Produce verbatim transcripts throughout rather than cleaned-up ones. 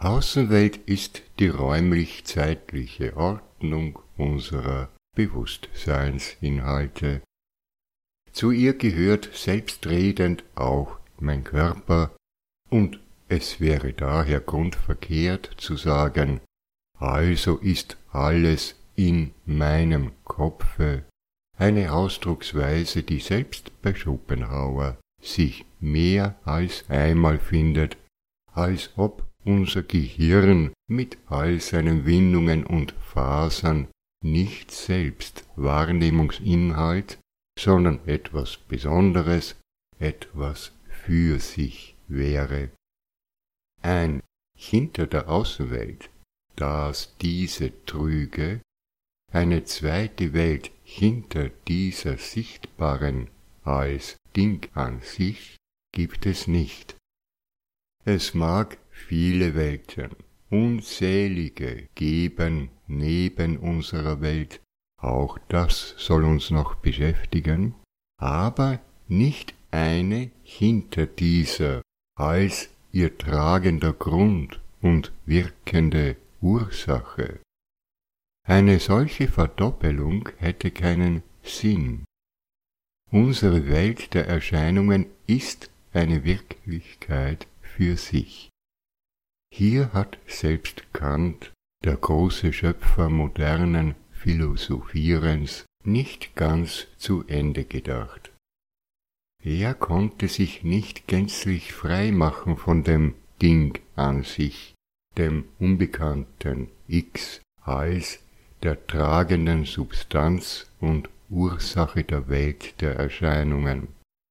Außenwelt ist die räumlich-zeitliche Ordnung unserer Bewusstseinsinhalte. Zu ihr gehört selbstredend auch mein Körper, und es wäre daher grundverkehrt zu sagen, also ist alles in meinem Kopfe, eine Ausdrucksweise, die selbst bei Schopenhauer sich mehr als einmal findet, als ob unser Gehirn mit all seinen Windungen und Fasern nicht selbst Wahrnehmungsinhalt, sondern etwas Besonderes, etwas für sich wäre. Ein hinter der Außenwelt, das diese trüge, eine zweite Welt hinter dieser sichtbaren als Ding an sich gibt es nicht. Es mag viele Welten, unzählige geben neben unserer Welt, auch das soll uns noch beschäftigen, aber nicht eine hinter dieser als ihr tragender Grund und wirkende Ursache. Eine solche Verdoppelung hätte keinen Sinn. Unsere Welt der Erscheinungen ist eine Wirklichkeit für sich. Hier hat selbst Kant, der große Schöpfer modernen Philosophierens, nicht ganz zu Ende gedacht. Er konnte sich nicht gänzlich frei machen von dem Ding an sich, dem unbekannten X, als der tragenden Substanz und Ursache der Welt der Erscheinungen.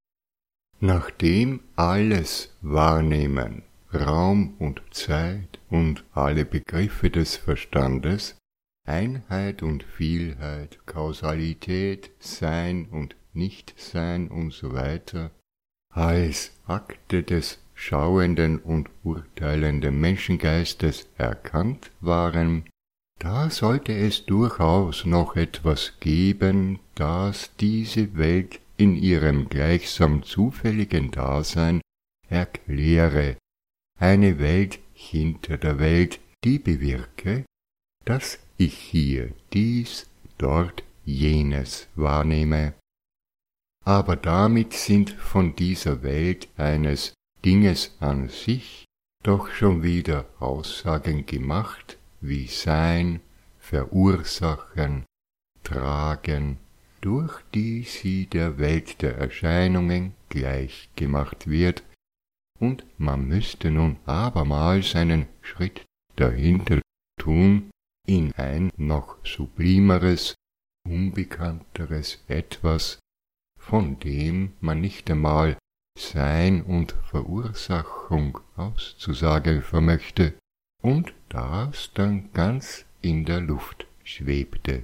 Nachdem alles Wahrnehmen, Raum und Zeit und alle Begriffe des Verstandes, Einheit und Vielheit, Kausalität, Sein und Nichtsein und so weiter, als Akte des schauenden und urteilenden Menschengeistes erkannt waren, da sollte es durchaus noch etwas geben, das diese Welt in ihrem gleichsam zufälligen Dasein erkläre, eine Welt hinter der Welt, die bewirke, dass ich hier dies, dort jenes wahrnehme. Aber damit sind von dieser Welt eines Dinges an sich doch schon wieder Aussagen gemacht, wie Sein, Verursachen, Tragen, durch die sie der Welt der Erscheinungen gleich gemacht wird, und man müsste nun abermals einen Schritt dahinter tun, in ein noch sublimeres, unbekannteres Etwas, von dem man nicht einmal Sein und Verursachung auszusagen vermöchte, und das dann ganz in der Luft schwebte.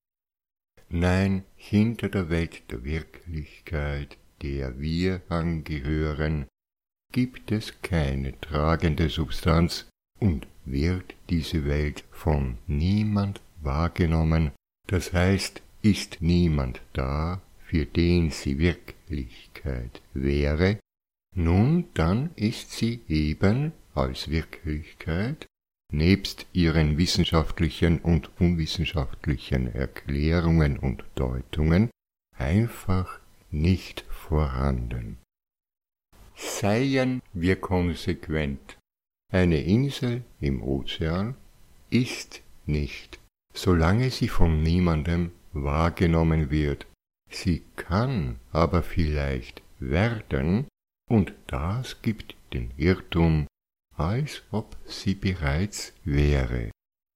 Nein, hinter der Welt der Wirklichkeit, der wir angehören, gibt es keine tragende Substanz und wird diese Welt von niemand wahrgenommen, das heißt, ist niemand da, für den sie Wirklichkeit wäre, nun dann ist sie eben als Wirklichkeit, nebst ihren wissenschaftlichen und unwissenschaftlichen Erklärungen und Deutungen, einfach nicht vorhanden. Seien wir konsequent. Eine Insel im Ozean ist nicht, solange sie von niemandem wahrgenommen wird. Sie kann aber vielleicht werden, und das gibt den Irrtum, als ob sie bereits wäre.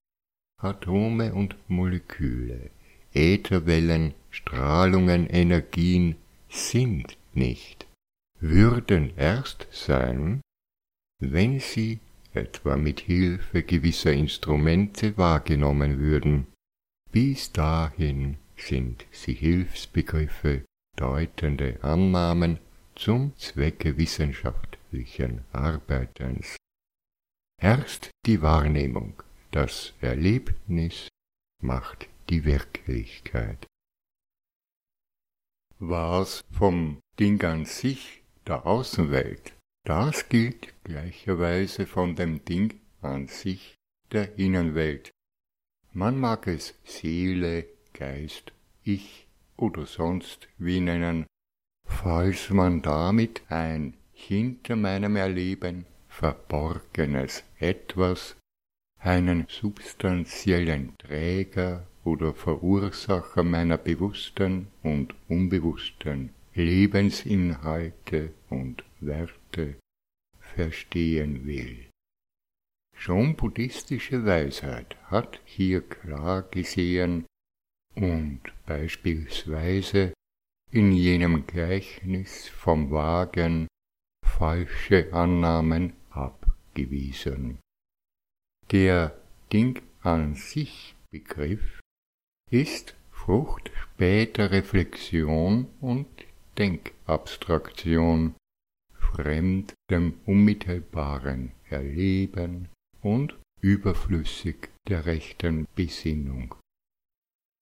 Atome und Moleküle, Ätherwellen, Strahlungen, Energien sind nicht, würden erst sein, wenn sie etwa mit Hilfe gewisser Instrumente wahrgenommen würden. Bis dahin sind sie Hilfsbegriffe, deutende Annahmen zum Zwecke wissenschaftlichen Arbeitens. Erst die Wahrnehmung, das Erlebnis macht die Wirklichkeit. Was vom Ding an sich, der Außenwelt, das gilt gleicherweise von dem Ding an sich der Innenwelt. Man mag es Seele, Geist, Ich oder sonst wie nennen, falls man damit ein hinter meinem Erleben verborgenes Etwas, einen substanziellen Träger oder Verursacher meiner bewussten und unbewussten Lebensinhalte und Werte verstehen will. Schon buddhistische Weisheit hat hier klar gesehen und beispielsweise in jenem Gleichnis vom Wagen falsche Annahmen abgewiesen. Der Ding an sich Begriff ist Frucht später Reflexion und Denkabstraktion, fremd dem unmittelbaren Erleben und überflüssig der rechten Besinnung.